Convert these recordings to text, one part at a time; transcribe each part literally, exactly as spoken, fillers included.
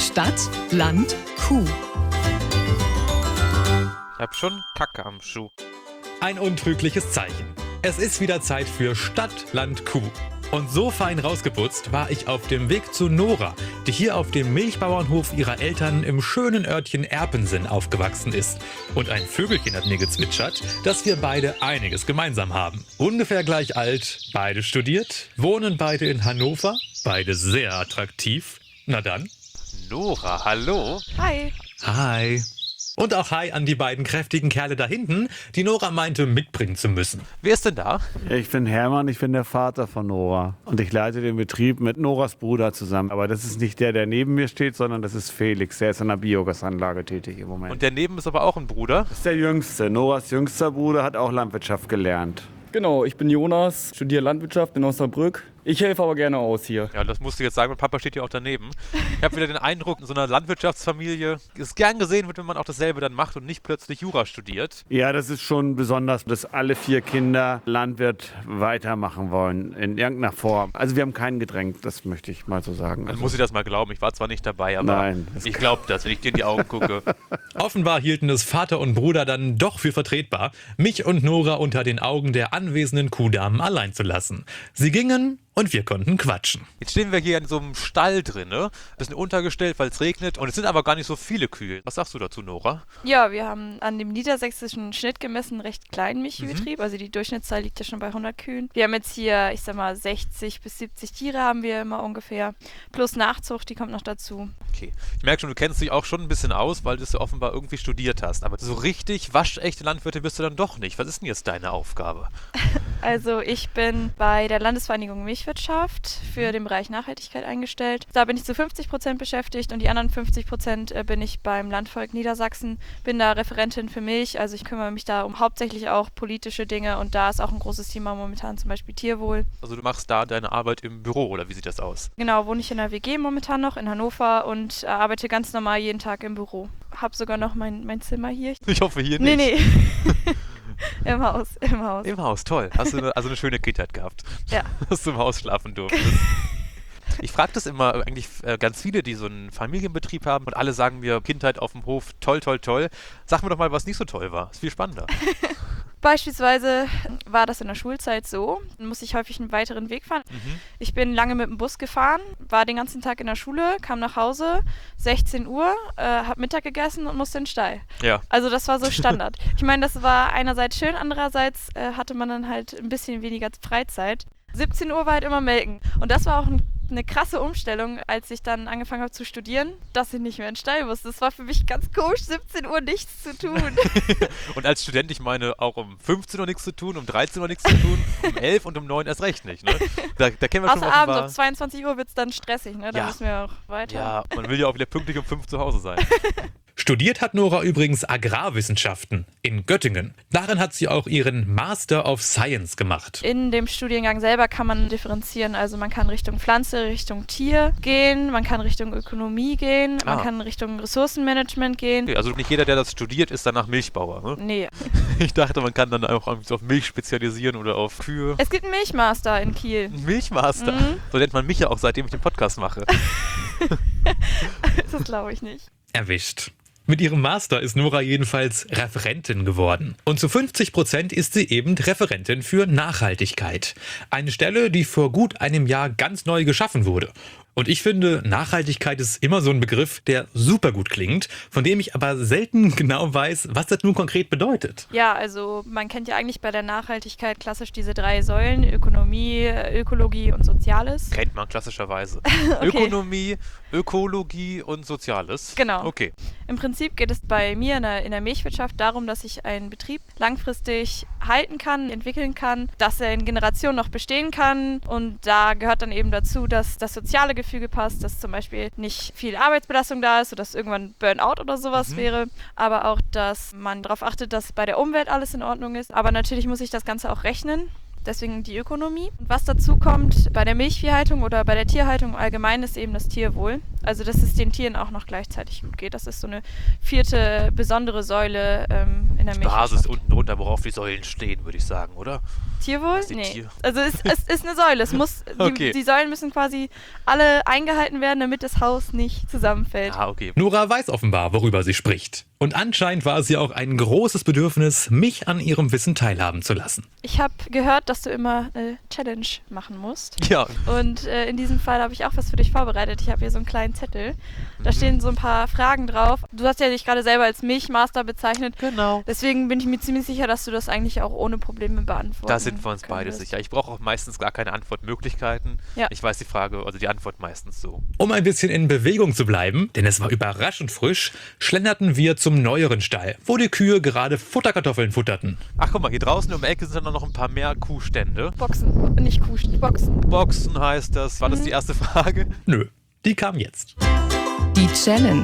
Stadt, Land, Kuh. Ich hab schon Kacke am Schuh. Ein untrügliches Zeichen. Es ist wieder Zeit für Stadt, Land, Kuh. Und so fein rausgeputzt war ich auf dem Weg zu Nora, die hier auf dem Milchbauernhof ihrer Eltern im schönen Örtchen Erpensen aufgewachsen ist. Und ein Vögelchen hat mir gezwitschert, dass wir beide einiges gemeinsam haben. Ungefähr gleich alt, beide studiert, wohnen beide in Hannover, beide sehr attraktiv. Na dann. Nora, hallo? Hi. Hi. Und auch Hi an die beiden kräftigen Kerle da hinten, die Nora meinte, mitbringen zu müssen. Wer ist denn da? Ich bin Hermann, ich bin der Vater von Nora. Und ich leite den Betrieb mit Noras Bruder zusammen. Aber das ist nicht der, der neben mir steht, sondern das ist Felix. Der ist an der Biogasanlage tätig im Moment. Und der neben ist aber auch ein Bruder? Das ist der Jüngste. Noras jüngster Bruder hat auch Landwirtschaft gelernt. Genau, ich bin Jonas, studiere Landwirtschaft in Osnabrück. Ich helfe aber gerne aus hier. Ja, das musst du jetzt sagen, mein Papa steht hier auch daneben. Ich habe wieder den Eindruck, in so einer Landwirtschaftsfamilie ist gern gesehen wird, wenn man auch dasselbe dann macht und nicht plötzlich Jura studiert. Ja, das ist schon besonders, dass alle vier Kinder Landwirt weitermachen wollen, in irgendeiner Form. Also wir haben keinen gedrängt, das möchte ich mal so sagen. Dann Also, muss ich das mal glauben. Ich war zwar nicht dabei, aber Nein, das ich glaube das, wenn ich dir in die Augen gucke. Offenbar hielten es Vater und Bruder dann doch für vertretbar, mich und Nora unter den Augen der anwesenden Kuhdamen allein zu lassen. Sie gingen und wir konnten quatschen. Jetzt stehen wir hier in so einem Stall drin, ne? Bisschen untergestellt, weil es regnet und es sind aber gar nicht so viele Kühe. Was sagst du dazu, Nora? Ja, wir haben an dem niedersächsischen Schnitt gemessen einen recht kleinen Milchviehbetrieb. Mhm. Also die Durchschnittszahl liegt ja schon bei hundert Kühen. Wir haben jetzt hier, ich sag mal, sechzig bis siebzig Tiere haben wir immer ungefähr. Plus Nachzucht, die kommt noch dazu. Okay. Ich merke schon, du kennst dich auch schon ein bisschen aus, weil du es ja offenbar irgendwie studiert hast. Aber so richtig waschechte Landwirte bist du dann doch nicht. Was ist denn jetzt deine Aufgabe? Also ich bin bei der Landesvereinigung Milchwirtschaft für den Bereich Nachhaltigkeit eingestellt. Da bin ich zu fünfzig Prozent beschäftigt und die anderen fünfzig Prozent bin ich beim Landvolk Niedersachsen. Bin da Referentin für Milch, also ich kümmere mich da um hauptsächlich auch politische Dinge und da ist auch ein großes Thema momentan zum Beispiel Tierwohl. Also du machst da deine Arbeit im Büro oder wie sieht das aus? Genau, wohne ich in der W G momentan noch in Hannover und äh, arbeite ganz normal jeden Tag im Büro. Hab sogar noch mein, mein Zimmer hier. Ich hoffe hier Nee, nicht. nee. Im Haus, im Haus. Im Haus, toll. Hast du eine, also eine schöne Kindheit gehabt. Ja. Dass du im Haus schlafen durftest. Ich frage das immer eigentlich äh, ganz viele, die so einen Familienbetrieb haben und alle sagen mir, Kindheit auf dem Hof, toll, toll, toll. Sag mir doch mal, was nicht so toll war. Ist viel spannender. Beispielsweise war das in der Schulzeit so, dann musste ich häufig einen weiteren Weg fahren. Mhm. Ich bin lange mit dem Bus gefahren, war den ganzen Tag in der Schule, kam nach Hause, sechzehn Uhr, äh, hab Mittag gegessen und musste in den Stall. Ja. Also das war so Standard. Ich meine, das war einerseits schön, andererseits äh, hatte man dann halt ein bisschen weniger Freizeit. siebzehn Uhr war halt immer melken und das war auch ein eine krasse Umstellung, als ich dann angefangen habe zu studieren, dass ich nicht mehr in den Stall musste. Das war für mich ganz komisch, siebzehn Uhr nichts zu tun. Und als Student, ich meine, auch um fünfzehn Uhr nichts zu tun, um dreizehn Uhr nichts zu tun, um elf und um neun erst recht nicht. Ne? Da, da kennen wir schon Außer offenbar, abends um zweiundzwanzig Uhr wird es dann stressig, ne? Da Ja. müssen wir auch weiter. Ja, man will ja auch wieder pünktlich um fünf zu Hause sein. Studiert hat Nora übrigens Agrarwissenschaften in Göttingen. Darin hat sie auch ihren Master of Science gemacht. In dem Studiengang selber kann man differenzieren, also man kann Richtung Pflanze, Richtung Tier gehen, man kann Richtung Ökonomie gehen, Ah. man kann Richtung Ressourcenmanagement gehen. Okay, also nicht jeder, der das studiert, ist danach Milchbauer. Ne? Nee. Ich dachte, man kann dann auch auf Milch spezialisieren oder auf Kühe. Es gibt einen Milchmaster in Kiel. Ein Milchmaster. Mhm. So nennt man mich ja auch, seitdem ich den Podcast mache. Das glaube ich nicht. Erwischt. Mit ihrem Master ist Nora jedenfalls Referentin geworden. Und zu fünfzig Prozent ist sie eben Referentin für Nachhaltigkeit. Eine Stelle, die vor gut einem Jahr ganz neu geschaffen wurde. Und ich finde, Nachhaltigkeit ist immer so ein Begriff, der super gut klingt, von dem ich aber selten genau weiß, was das nun konkret bedeutet. Ja, also man kennt ja eigentlich bei der Nachhaltigkeit klassisch diese drei Säulen, Ökonomie, Ökologie und Soziales. Kennt man klassischerweise. Okay. Ökonomie, Ökologie und Soziales. Genau. Okay. Im Prinzip geht es bei mir in der, in der Milchwirtschaft darum, dass ich einen Betrieb langfristig halten kann, entwickeln kann, dass er in Generationen noch bestehen kann. Und da gehört dann eben dazu, dass das soziale Gefüge passt, dass zum Beispiel nicht viel Arbeitsbelastung da ist, sodass irgendwann Burnout oder sowas Mhm. wäre. Aber auch, dass man darauf achtet, dass bei der Umwelt alles in Ordnung ist. Aber natürlich muss ich das Ganze auch rechnen. deswegen die Ökonomie. Und was dazu kommt bei der Milchviehhaltung oder bei der Tierhaltung allgemein ist eben das Tierwohl. Also dass es den Tieren auch noch gleichzeitig gut geht. Das ist so eine vierte besondere Säule ähm, in der Milchwirtschaft. Basis unten drunter, worauf die Säulen stehen, würde ich sagen, oder? Tierwohl? die Nee. Tier- Also es, es ist eine Säule. Es muss, die, Okay. die Säulen müssen quasi alle eingehalten werden, damit das Haus nicht zusammenfällt. Ah, okay. Nora weiß offenbar, worüber sie spricht. Und anscheinend war es ihr auch ein großes Bedürfnis, mich an ihrem Wissen teilhaben zu lassen. Ich habe gehört, dass du immer eine Challenge machen musst. Ja, Und äh, in diesem Fall habe ich auch was für dich vorbereitet. Ich habe hier so einen kleinen Zettel. Da Mhm. stehen so ein paar Fragen drauf. Du hast ja dich gerade selber als Milchmaster bezeichnet. genau. Deswegen bin ich mir ziemlich sicher, dass du das eigentlich auch ohne Probleme beantworten Da sind wir uns beide könntest. sicher. Ich brauche auch meistens gar keine Antwortmöglichkeiten. Ja. Ich weiß die Frage, also die Antwort meistens so. Um ein bisschen in Bewegung zu bleiben, denn es war überraschend frisch, schlenderten wir zum neueren Stall, wo die Kühe gerade Futterkartoffeln futterten. Ach, guck mal, hier draußen um die Ecke sind dann noch ein paar mehr Kuhstände. Boxen, nicht Kuh, Boxen. Boxen heißt das. War das Mhm. die erste Frage? Nö, die kam jetzt. Die Challenge.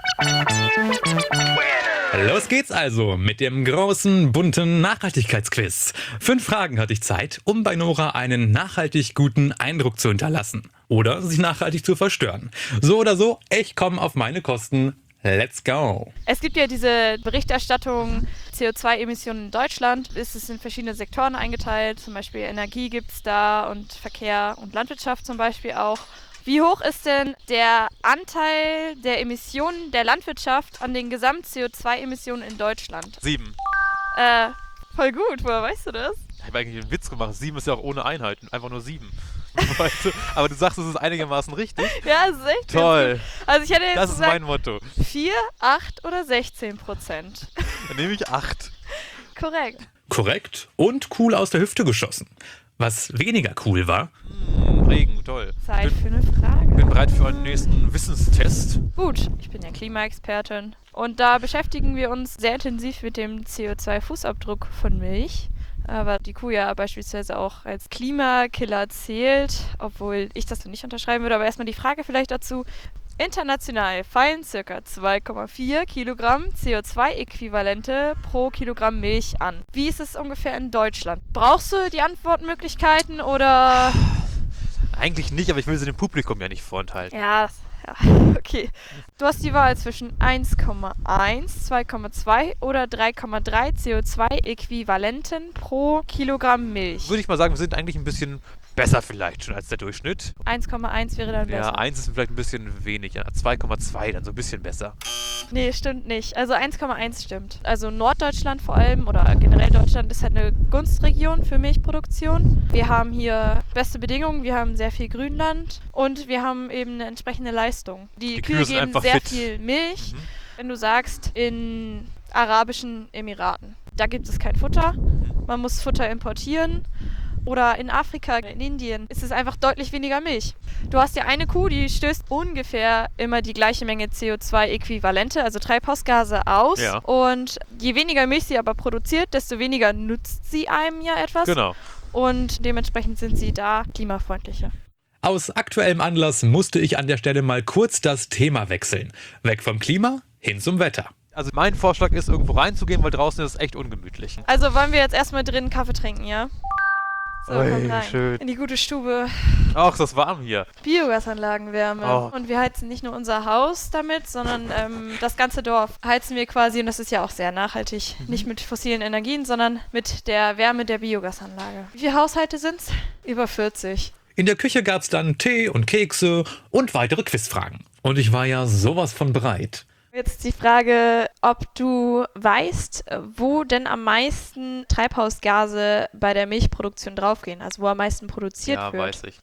Los geht's also mit dem großen, bunten Nachhaltigkeitsquiz. Fünf Fragen hatte ich Zeit, um bei Nora einen nachhaltig guten Eindruck zu hinterlassen. Oder sich nachhaltig zu verstören. So oder so, ich komme auf meine Kosten. Let's go. Es gibt ja diese Berichterstattung C O zwei Emissionen in Deutschland. Es ist in verschiedene Sektoren eingeteilt. Zum Beispiel Energie gibt es da und Verkehr und Landwirtschaft zum Beispiel auch. Wie hoch ist denn der Anteil der Emissionen der Landwirtschaft an den Gesamt-C O zwei Emissionen in Deutschland? Sieben. Äh, voll gut. Woher weißt du das? Ich habe eigentlich einen Witz gemacht. Sieben ist ja auch ohne Einheiten. Einfach nur sieben. Weißt du? Aber du sagst, es ist einigermaßen richtig. Ja, das ist echt Toll. ganz gut. Also ich hätte jetzt Das ist gesagt mein Motto. vier, acht oder sechzehn Prozent. Dann nehme ich acht. Korrekt. Korrekt und cool aus der Hüfte geschossen. Was weniger cool war, Hm, Regen, toll. Zeit Bin, für eine Frage. bin bereit für einen nächsten Wissenstest. Gut, ich bin ja Klimaexpertin und da beschäftigen wir uns sehr intensiv mit dem C O zwei Fußabdruck von Milch. Aber die Kuh ja beispielsweise auch als Klimakiller zählt, obwohl ich das nicht unterschreiben würde. Aber erstmal die Frage vielleicht dazu. International fallen ca. zwei Komma vier Kilogramm C O zwei Äquivalente pro Kilogramm Milch an. Wie ist es ungefähr in Deutschland? Brauchst du die Antwortmöglichkeiten oder... Eigentlich nicht, aber ich will sie dem Publikum ja nicht vorenthalten. Ja, ja, okay. Du hast die Wahl zwischen eins Komma eins, zwei Komma zwei oder drei Komma drei C O zwei Äquivalenten pro Kilogramm Milch. Würde ich mal sagen, wir sind eigentlich ein bisschen besser vielleicht schon als der Durchschnitt. eins Komma eins wäre dann Ja, besser. eins ist vielleicht ein bisschen wenig. Ja, zwei Komma zwei dann so ein bisschen besser. Nee, stimmt nicht. Also eins Komma eins stimmt. Also Norddeutschland vor allem oder generell Deutschland ist halt eine Gunstregion für Milchproduktion. Wir haben hier beste Bedingungen, wir haben sehr viel Grünland und wir haben eben eine entsprechende Leistung. Die, Die Kühe, Kühe sind geben einfach sehr fit. viel Milch. Mhm. Wenn du sagst, in Arabischen Emiraten, da gibt es kein Futter, man muss Futter importieren. Oder in Afrika, in Indien ist es einfach deutlich weniger Milch. Du hast ja eine Kuh, die stößt ungefähr immer die gleiche Menge C O zwei Äquivalente, also Treibhausgase aus. Ja. Und je weniger Milch sie aber produziert, desto weniger nutzt sie einem ja etwas. Genau. Und dementsprechend sind sie da klimafreundlicher. aus aktuellem Anlass musste ich an der Stelle mal kurz das Thema wechseln. Weg vom Klima, hin zum Wetter. Also mein Vorschlag ist, irgendwo reinzugehen, weil draußen ist es echt ungemütlich. Also wollen wir jetzt erstmal drinnen Kaffee trinken, ja? So, Ui, komm rein. schön. In die gute Stube. Ach, ist das warm hier. Biogasanlagenwärme. Oh. Und wir heizen nicht nur unser Haus damit, sondern ähm, das ganze Dorf heizen wir quasi, und das ist ja auch sehr nachhaltig, Mhm. nicht mit fossilen Energien, sondern mit der Wärme der Biogasanlage. Wie viele Haushalte sind's? Über vierzig. In der Küche gab's dann Tee und Kekse und weitere Quizfragen. Und ich war ja sowas von bereit. Jetzt die Frage, ob du weißt, wo denn am meisten Treibhausgase bei der Milchproduktion draufgehen, also wo am meisten produziert Ja, wird. weiß ich.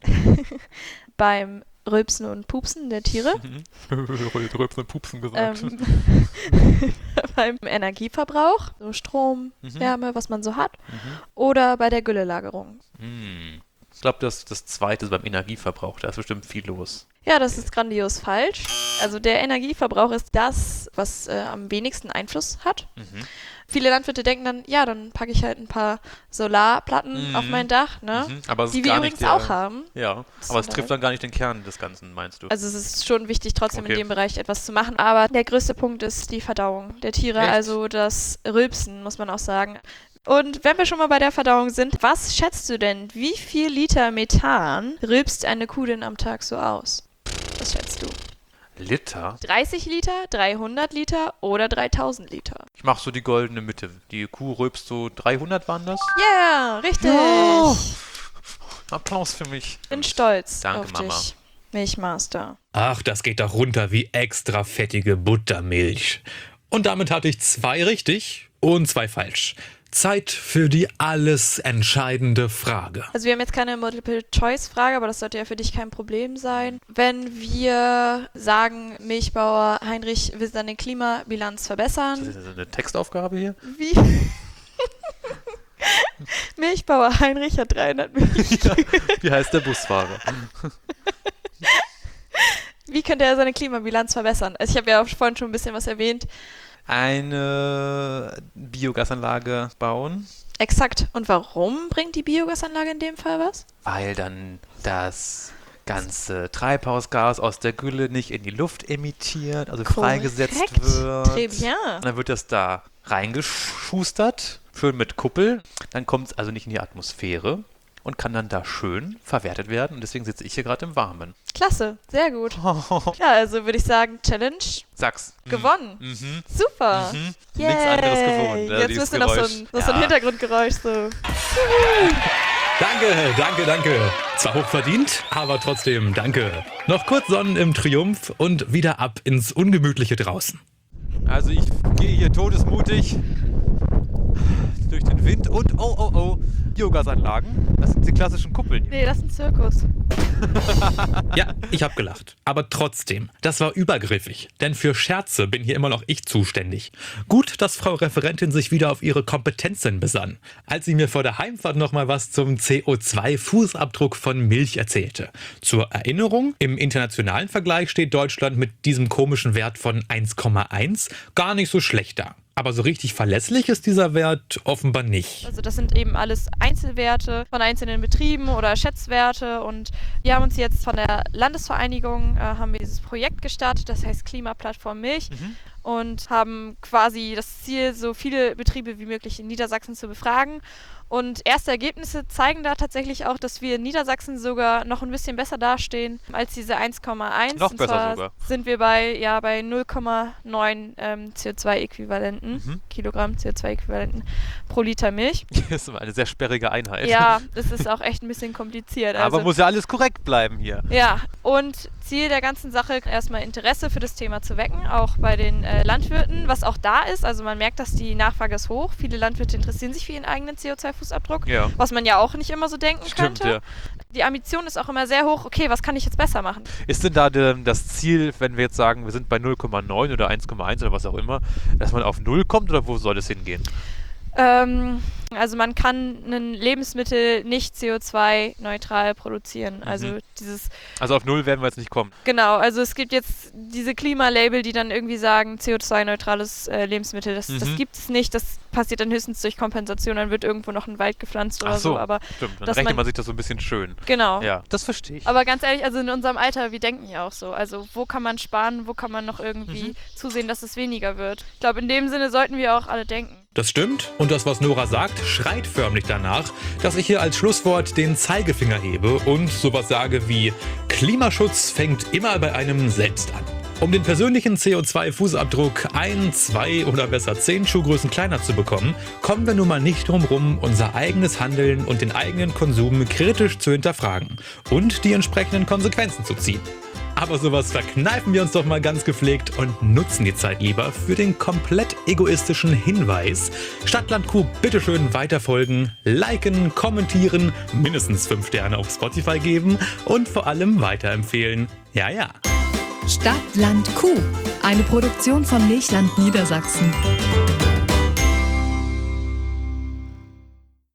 Beim Rülpsen und Pupsen der Tiere. Rülpsen und Pupsen gesagt. Ähm, beim Energieverbrauch, so Strom, Mhm. Wärme, was man so hat, Mhm. oder bei der Güllelagerung. Hm. Ich glaube, das, das zweite ist beim Energieverbrauch. Da ist bestimmt viel los. Ja, das ist grandios falsch. Also der Energieverbrauch ist das, was äh, am wenigsten Einfluss hat. Mhm. Viele Landwirte denken dann, ja, dann packe ich halt ein paar Solarplatten Mhm. auf mein Dach, ne? Mhm. Aber es ist Die wir gar übrigens nicht der, auch haben. Ja, Das aber es ist trifft dann gar nicht den Kern des Ganzen, meinst du? Also es ist schon wichtig, trotzdem Okay. in dem Bereich etwas zu machen. Aber der größte Punkt ist die Verdauung der Tiere, Echt? also das Rülpsen, muss man auch sagen. Und wenn wir schon mal bei der Verdauung sind, was schätzt du denn, wie viel Liter Methan rülpst eine Kuh denn am Tag so aus? Was schätzt du? Liter? dreißig Liter, dreihundert Liter oder dreitausend Liter? Ich mach so die goldene Mitte. Die Kuh rülpst so dreihundert waren das? Ja, yeah, richtig. Ja. Applaus für mich. Bin stolz Danke, auf Mama. dich, Milchmaster. Ach, das geht doch runter wie extra fettige Buttermilch. Und damit hatte ich zwei richtig und zwei falsch. Zeit für die alles entscheidende Frage. Also wir haben jetzt keine Multiple-Choice-Frage, aber das sollte ja für dich kein Problem sein. Wenn wir sagen, Milchbauer Heinrich will seine Klimabilanz verbessern. Ist das eine Textaufgabe hier? Wie? Milchbauer Heinrich hat dreihundert Milch. Ja, wie heißt der Busfahrer? Wie könnte er seine Klimabilanz verbessern? Also ich habe ja auch vorhin schon ein bisschen was erwähnt. Eine Biogasanlage bauen. Exakt. Und warum bringt die Biogasanlage in dem Fall was? Weil dann das ganze Treibhausgas aus der Gülle nicht in die Luft emittiert, also freigesetzt Korrekt. wird. Très bien. Und dann wird das da reingeschustert, schön mit Kuppel. Dann kommt es also nicht in die Atmosphäre und kann dann da schön verwertet werden. Und deswegen sitze ich hier gerade im Warmen. Klasse, sehr gut. Ja, also würde ich sagen, Challenge Sag's. gewonnen. Mhm. Super. Mhm. Yay. Nichts anderes gewonnen. Ja, Jetzt dieses müsste noch so Geräusch. ein, noch so ein Ja. Hintergrundgeräusch so. Danke, danke, danke. Zwar hochverdient, aber trotzdem danke. Noch kurz Sonnen im Triumph und wieder ab ins Ungemütliche draußen. Also ich gehe hier todesmutig durch den Wind und oh oh oh, Biogasanlagen. Das sind die klassischen Kuppeln. Nee, das ist ein Zirkus. Ja, ich hab gelacht. Aber trotzdem, das war übergriffig. Denn für Scherze bin hier immer noch ich zuständig. Gut, dass Frau Referentin sich wieder auf ihre Kompetenzen besann, als sie mir vor der Heimfahrt nochmal was zum C O zwei Fußabdruck von Milch erzählte. Zur Erinnerung, im internationalen Vergleich steht Deutschland mit diesem komischen Wert von eins Komma eins gar nicht so schlecht da. Aber so richtig verlässlich ist dieser Wert offenbar nicht. Also das sind eben alles Einzelwerte von einzelnen Betrieben oder Schätzwerte und wir haben uns jetzt von der Landesvereinigung, äh, haben wir dieses Projekt gestartet, das heißt Klimaplattform Milch Mhm. und haben quasi das Ziel, so viele Betriebe wie möglich in Niedersachsen zu befragen. Und erste Ergebnisse zeigen da tatsächlich auch, dass wir in Niedersachsen sogar noch ein bisschen besser dastehen als diese eins Komma eins. Noch Und besser zwar sogar. sind wir bei, ja, bei null Komma neun ähm, C O zwei Äquivalenten, Mhm. Kilogramm C O zwei Äquivalenten pro Liter Milch. Das ist immer eine sehr sperrige Einheit. Ja, das ist auch echt ein bisschen kompliziert. Aber Also, muss ja alles korrekt bleiben hier. ja, und Ziel der ganzen Sache, erstmal Interesse für das Thema zu wecken, auch bei den äh, Landwirten, was auch da ist. Also man merkt, dass die Nachfrage ist hoch. Viele Landwirte interessieren sich für ihren eigenen C O zwei Fußabdruck, Ja. was man ja auch nicht immer so denken Stimmt, könnte. ja. Die Ambition ist auch immer sehr hoch. Okay, was kann ich jetzt besser machen? Ist denn da de, das Ziel, wenn wir jetzt sagen, wir sind bei null Komma neun oder eins Komma eins oder was auch immer, dass man auf null kommt oder wo soll es hingehen? Ähm, also man kann ein Lebensmittel nicht C O zwei neutral produzieren. Also Mhm. dieses Also auf null werden wir jetzt nicht kommen. Genau, also es gibt jetzt diese Klimalabel, die dann irgendwie sagen, C O zwei neutrales äh, Lebensmittel, das, das Mhm. gibt es nicht, das passiert dann höchstens durch Kompensation, dann wird irgendwo noch ein Wald gepflanzt oder Ach so, so, aber stimmt. Dann dass rechnet man- man sich das so ein bisschen schön. genau. Ja, das verstehe ich. Aber ganz ehrlich, also in unserem Alter, wir denken ja auch so, also wo kann man sparen, wo kann man noch irgendwie Mhm. zusehen, dass es weniger wird. Ich glaube, in dem Sinne sollten wir auch alle denken. Das stimmt und das, was Nora sagt, schreit förmlich danach, dass ich hier als Schlusswort den Zeigefinger hebe und sowas sage wie Klimaschutz fängt immer bei einem selbst an. Um den persönlichen C O zwei Fußabdruck ein, zwei oder besser zehn Schuhgrößen kleiner zu bekommen, kommen wir nun mal nicht drum rum, unser eigenes Handeln und den eigenen Konsum kritisch zu hinterfragen und die entsprechenden Konsequenzen zu ziehen. Aber sowas verkneifen wir uns doch mal ganz gepflegt und nutzen die Zeit lieber für den komplett egoistischen Hinweis. Stadtland-Q bitteschön weiterfolgen, liken, kommentieren, mindestens fünf Sterne auf Spotify geben und vor allem weiterempfehlen. Ja, ja. Stadt, Land, Kuh. Eine Produktion von Milchland Niedersachsen.